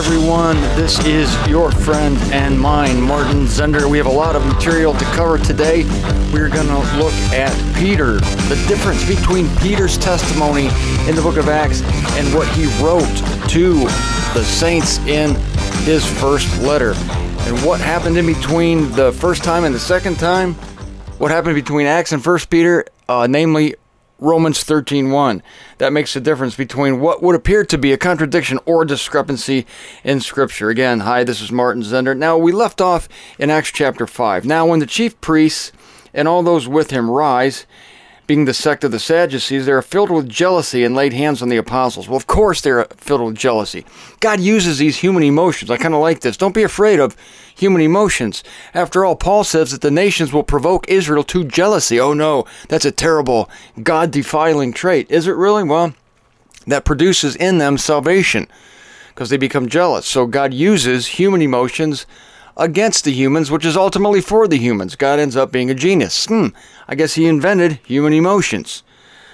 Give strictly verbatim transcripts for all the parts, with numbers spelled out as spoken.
everyone. This is your friend and mine, Martin Zender. We have a lot of material to cover today. We're going to look at Peter, the difference between Peter's testimony in the book of Acts and what he wrote to the saints in his first letter. And what happened in between the first time and the second time? What happened between Acts and First Peter, uh, namely Romans thirteen one. That makes a difference between what would appear to be a contradiction or discrepancy in Scripture. Again, hi, this is Martin Zender. Now, we left off in Acts chapter five. Now, when the chief priests and all those with him rise, being the sect of the Sadducees, they are filled with jealousy and laid hands on the apostles. Well, of course they're filled with jealousy. God uses these human emotions. I kind of like this. Don't be afraid of human emotions. After all, Paul says that the nations will provoke Israel to jealousy. Oh no, that's a terrible, God-defiling trait. Is it really? Well, that produces in them salvation because they become jealous. So God uses human emotions against the humans, which is ultimately for the humans. God ends up being a genius. Hmm, I guess he invented human emotions.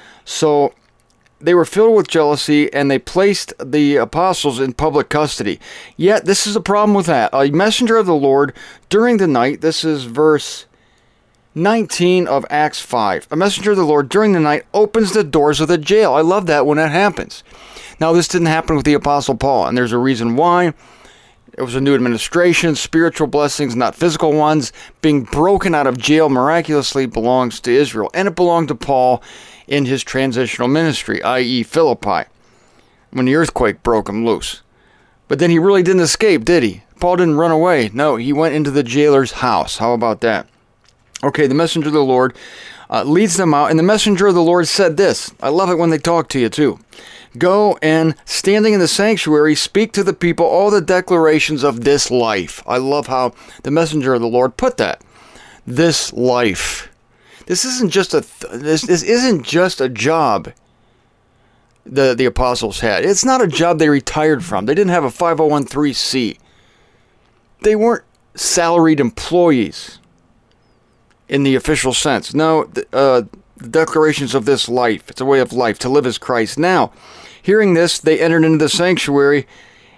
So they were filled with jealousy, and they placed the apostles in public custody. Yet, this is a problem with that. A messenger of the Lord during the night, this is verse nineteen of Acts five. A messenger of the Lord during the night opens the doors of the jail. I love that when that happens. Now, this didn't happen with the Apostle Paul, and there's a reason why. It was a new administration, spiritual blessings, not physical ones. Being broken out of jail miraculously belongs to Israel, and it belonged to Paul in his transitional ministry, that is. Philippi, when the earthquake broke him loose. But then he really didn't escape, did he? Paul didn't run away. No, he went into the jailer's house. How about that? Okay, the messenger of the Lord uh, leads them out, and the messenger of the Lord said this. I love it when they talk to you, too. Go and, standing in the sanctuary, speak to the people all the declarations of this life. I love how the messenger of the Lord put that. This life. This isn't just a th- this this isn't just a job the the apostles had. It's not a job they retired from. They didn't have a five oh one c. They weren't salaried employees in the official sense. No, the, uh, the declarations of this life. It's a way of life, to live as Christ. Now, hearing this, they entered into the sanctuary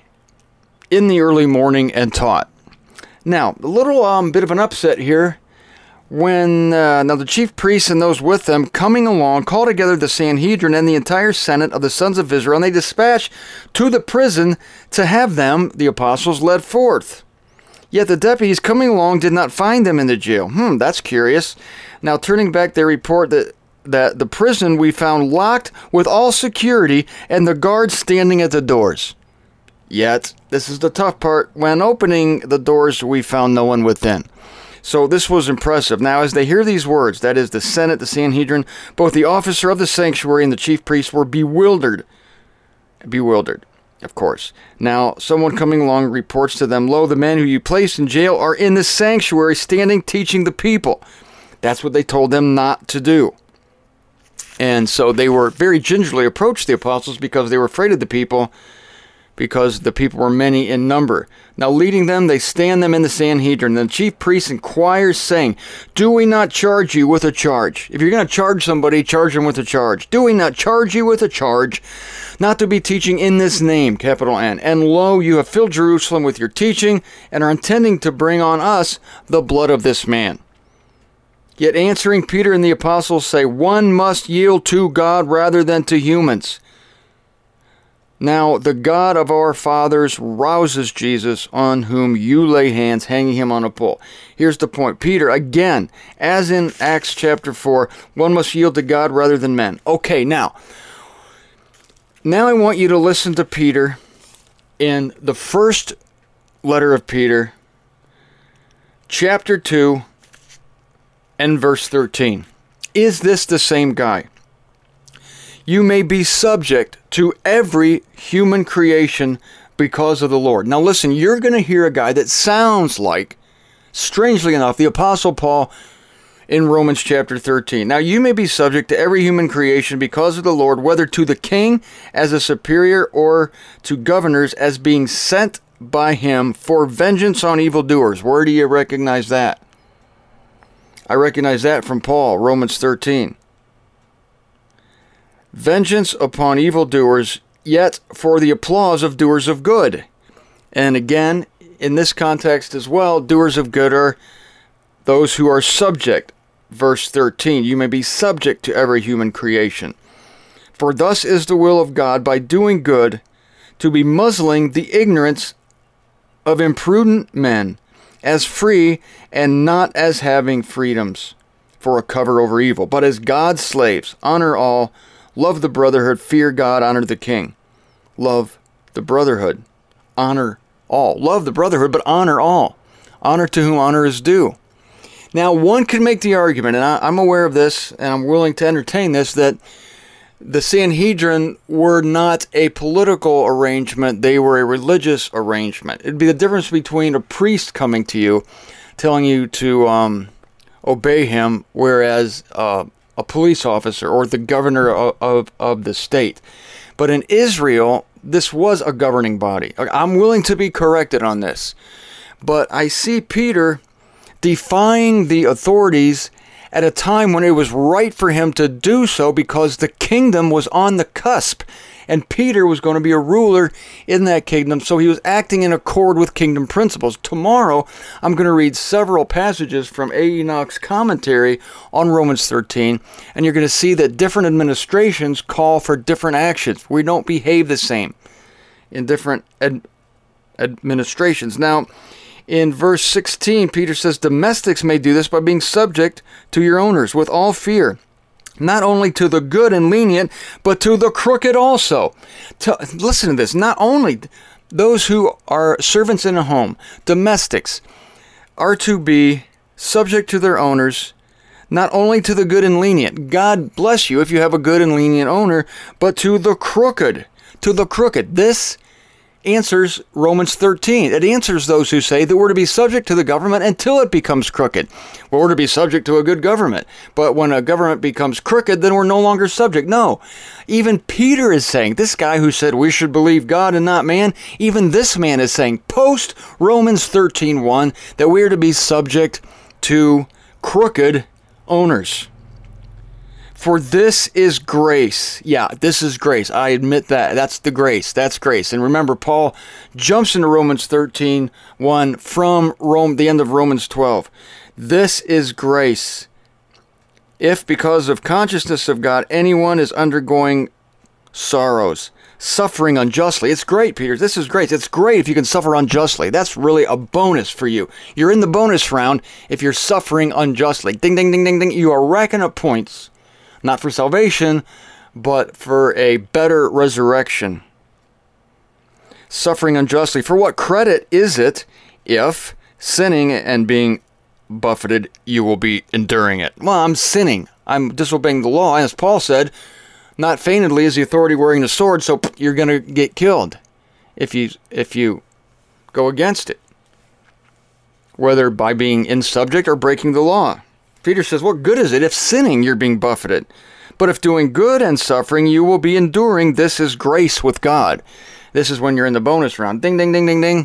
in the early morning and taught. Now, a little um, bit of an upset here. When uh, now the chief priests and those with them, coming along, call together the Sanhedrin and the entire Senate of the sons of Israel, and they dispatch to the prison to have them, the apostles, led forth. Yet the deputies coming along did not find them in the jail. Hmm, that's curious. Now, turning back, they report that, that the prison we found locked with all security and the guards standing at the doors. Yet, this is the tough part, when opening the doors, we found no one within. So this was impressive. Now, as they hear these words, that is the Senate, the Sanhedrin, both the officer of the sanctuary and the chief priests were bewildered. Bewildered, of course. Now, someone coming along reports to them, Lo, the men who you placed in jail are in the sanctuary, standing, teaching the people. That's what they told them not to do. And so they were very gingerly approached the apostles because they were afraid of the people, because the people were many in number. Now, leading them, they stand them in the Sanhedrin. And the chief priest inquires, saying, Do we not charge you with a charge? If you're going to charge somebody, charge them with a charge. Do we not charge you with a charge not to be teaching in this name, capital N? And lo, you have filled Jerusalem with your teaching and are intending to bring on us the blood of this man. Yet answering Peter and the apostles say, One must yield to God rather than to humans. Now, the God of our fathers rouses Jesus, on whom you lay hands, hanging him on a pole. Here's the point. Peter, again, as in Acts chapter four, one must yield to God rather than men. Okay, now, now I want you to listen to Peter in the first letter of Peter, chapter two, and verse thirteen. Is this the same guy? You may be subject to every human creation because of the Lord. Now listen, you're going to hear a guy that sounds like, strangely enough, the Apostle Paul in Romans chapter thirteen. Now you may be subject to every human creation because of the Lord, whether to the king as a superior or to governors as being sent by him for vengeance on evildoers. Where do you recognize that? I recognize that from Paul, Romans thirteen. Vengeance upon evildoers, yet for the applause of doers of good. And again, in this context as well, doers of good are those who are subject. Verse thirteen, you may be subject to every human creation. For thus is the will of God, by doing good, to be muzzling the ignorance of imprudent men, as free and not as having freedoms for a cover over evil, but as God's slaves. Honor all, love the brotherhood, fear God, honor the king. Love the brotherhood, honor all. Love the brotherhood, but honor all. Honor to whom honor is due. Now, one could make the argument, and I, I'm aware of this, and I'm willing to entertain this, that the Sanhedrin were not a political arrangement, they were a religious arrangement. It'd be the difference between a priest coming to you, telling you to um, obey him, whereas uh, a police officer or the governor of, of, of the state. But in Israel, this was a governing body. I'm willing to be corrected on this. But I see Peter defying the authorities at a time when it was right for him to do so, because the kingdom was on the cusp and Peter was going to be a ruler in that kingdom, so he was acting in accord with kingdom principles. Tomorrow I'm going to read several passages from A. Enoch's commentary on Romans thirteen, and you're going to see that different administrations call for different actions. We don't behave the same in different ad- administrations. Now, in verse sixteen, Peter says, domestics may do this by being subject to your owners with all fear, not only to the good and lenient, but to the crooked also. To, listen to this, not only those who are servants in a home, domestics, are to be subject to their owners, not only to the good and lenient. God bless you if you have a good and lenient owner, but to the crooked, to the crooked. This answers Romans thirteen. It answers those who say that we're to be subject to the government until it becomes crooked. Well, we're to be subject to a good government, but when a government becomes crooked, then we're no longer subject. No, even Peter is saying, this guy who said we should believe God and not man, even this man is saying post Romans thirteen one that we are to be subject to crooked owners. For this is grace. Yeah, this is grace. I admit that. That's the grace. That's grace. And remember, Paul jumps into Romans thirteen one from Rome, the end of Romans twelve. This is grace. If because of consciousness of God, anyone is undergoing sorrows, suffering unjustly. It's great, Peter. This is great. It's great if you can suffer unjustly. That's really a bonus for you. You're in the bonus round if you're suffering unjustly. Ding, ding, ding, ding, ding. You are racking up points. Not for salvation, but for a better resurrection. Suffering unjustly. For what credit is it if, sinning and being buffeted, you will be enduring it? Well, I'm sinning. I'm disobeying the law. As Paul said, not feignedly is the authority wearing the sword, so you're going to get killed if you, if you go against it, whether by being in subject or breaking the law. Peter says, what good is it if sinning you're being buffeted? But if doing good and suffering, you will be enduring. This is grace with God. This is when you're in the bonus round. Ding, ding, ding, ding, ding.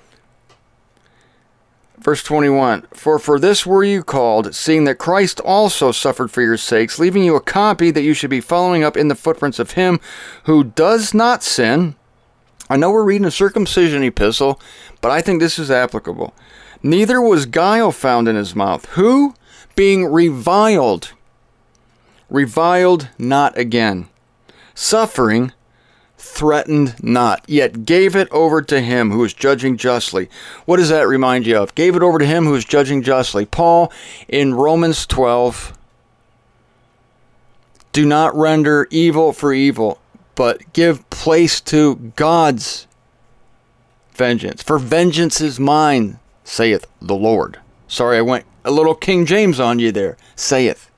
Verse twenty-one, for for this were you called, seeing that Christ also suffered for your sakes, leaving you a copy that you should be following up in the footprints of him who does not sin. I know we're reading a circumcision epistle, but I think this is applicable. Neither was guile found in his mouth, who, being reviled, reviled not again, suffering, threatened not, yet gave it over to him who is judging justly. What does that remind you of? Gave it over to him who is judging justly. Paul, in Romans twelve, do not render evil for evil, but give place to God's vengeance. For vengeance is mine, saith the Lord. Sorry, I went a little King James on you there. Saith.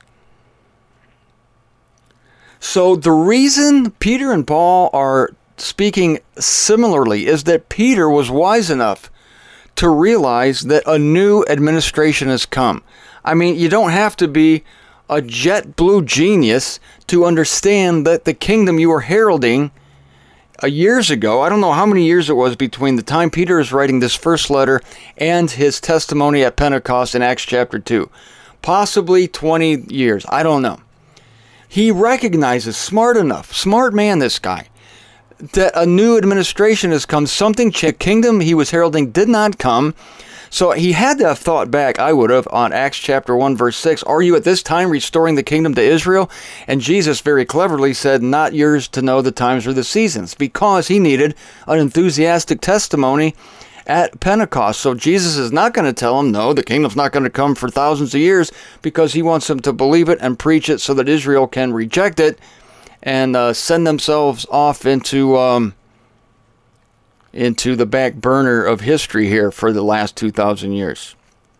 So the reason Peter and Paul are speaking similarly is that Peter was wise enough to realize that a new administration has come. I mean, you don't have to be a jet blue genius to understand that the kingdom you were heralding a years ago, I don't know how many years it was between the time Peter is writing this first letter and his testimony at Pentecost in Acts chapter two. Possibly twenty years. I don't know. He recognizes, smart enough, smart man this guy, that a new administration has come. Something changed. Kingdom he was heralding did not come. So he had to have thought back, I would have, on Acts chapter one, verse six. Are you at this time restoring the kingdom to Israel? And Jesus very cleverly said, not yours to know the times or the seasons, because he needed an enthusiastic testimony at Pentecost. So Jesus is not going to tell them, no, the kingdom's not going to come for thousands of years, because he wants them to believe it and preach it so that Israel can reject it and uh, send themselves off into... Um, into the back burner of history here for the last two thousand years.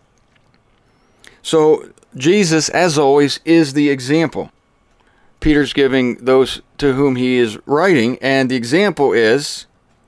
So Jesus, as always, is the example. Peter's giving those to whom he is writing, and the example is,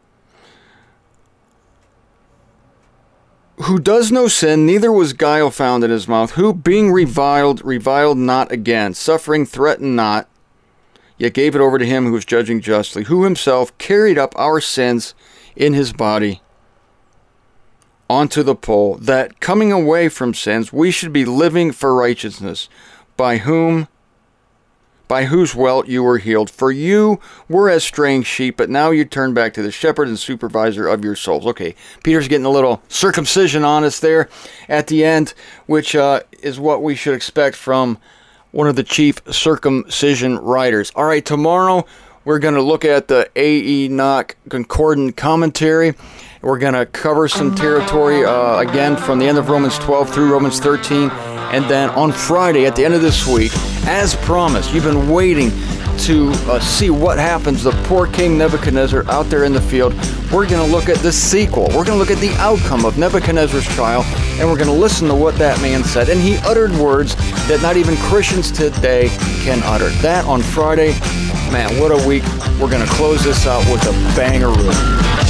who does no sin, neither was guile found in his mouth, who being reviled, reviled not again, suffering threatened not, yet gave it over to him who was judging justly, who himself carried up our sins in his body onto the pole, that coming away from sins we should be living for righteousness, by whom by whose welt you were healed. For you were as straying sheep, but now you turn back to the shepherd and supervisor of your souls. Okay, Peter's getting a little circumcision on us there at the end, which uh, is what we should expect from one of the chief circumcision writers. All right, tomorrow we're going to look at the A E. Nock Concordant Commentary. We're going to cover some territory, uh, again, from the end of Romans twelve through Romans thirteen. And then on Friday, at the end of this week, as promised, you've been waiting to uh, see what happens to poor King Nebuchadnezzar out there in the field. We're going to look at the sequel. We're going to look at the outcome of Nebuchadnezzar's trial, and we're going to listen to what that man said. And he uttered words that not even Christians today can utter. That on Friday. Man, what a week. We're going to close this out with a bangaroo.